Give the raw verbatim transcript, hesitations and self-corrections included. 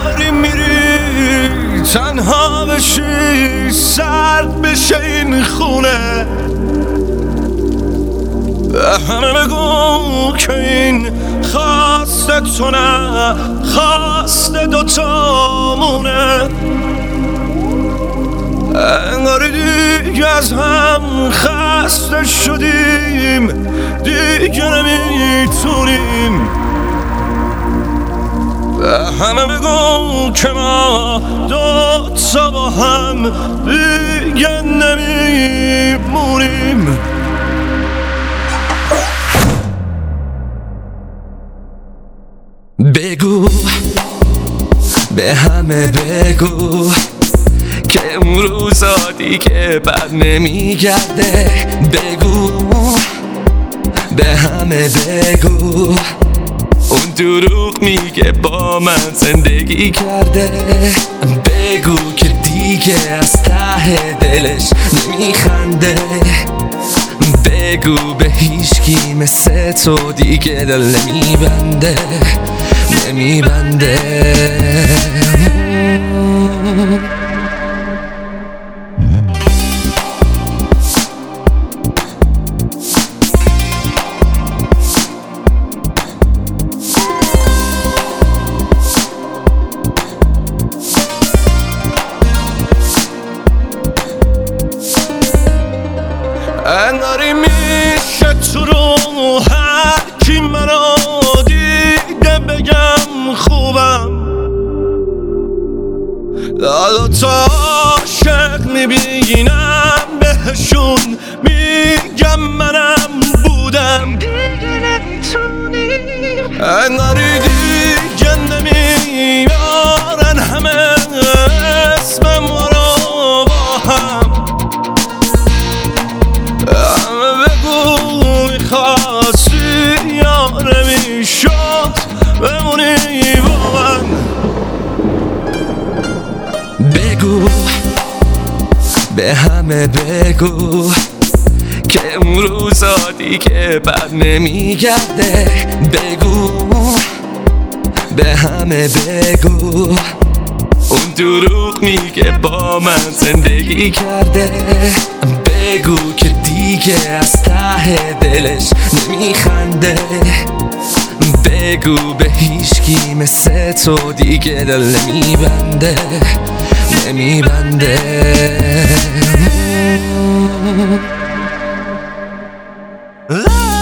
انگاری میری تنها بشی، سرد بشه این خونه. به همه بگو که این خواست تو نه، خواست دوتامونه. انگاری دیگه از هم خسته شدیم، دیگه نمیتونیم. به همه بگو که ما دوتا با هم دیگه نمیمونیم. بگو به همه بگو که اون روزا دیگه بر نمیگرده. بگو به همه بگو اون دروغ میگه با من زندگی کرده. بگو که دیگه از ته دلش نمیخنده. بگو به هیچکی مثل تو دیگه دل نمیبنده، نمیبنده. انگاری میشه تو رو هر کی منو دیده بگم خوبم. دوتا عاشق میبینم بهشون میگم منم بودم. انگاری دیگه نمیارن همه اسم ما رو با هم. میخواستی یا نمیشد بمونی با من. بگو به همه بگو که اون روزا دیگه بر نمیگرده. بگو به همه بگو اون دروغ میگه با من زندگی کرده. بگو که دیگه از ته دلش نمیخنده. بگو به هیچکی مثل تو دیگه دل نمیبنده، نمیبنده.